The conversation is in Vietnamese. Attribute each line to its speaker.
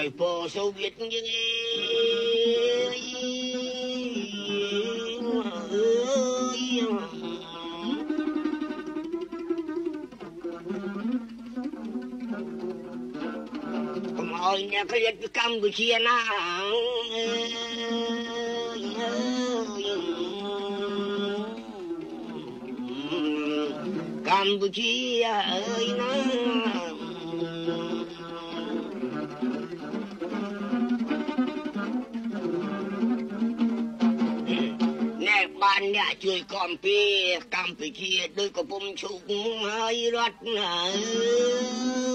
Speaker 1: hỏi phố Soviet như hỏi nhà cái đất Campuchia nào Campuchia ơi nó nè ban nhà chơi Campuchia đôi có bông chúc hơi rót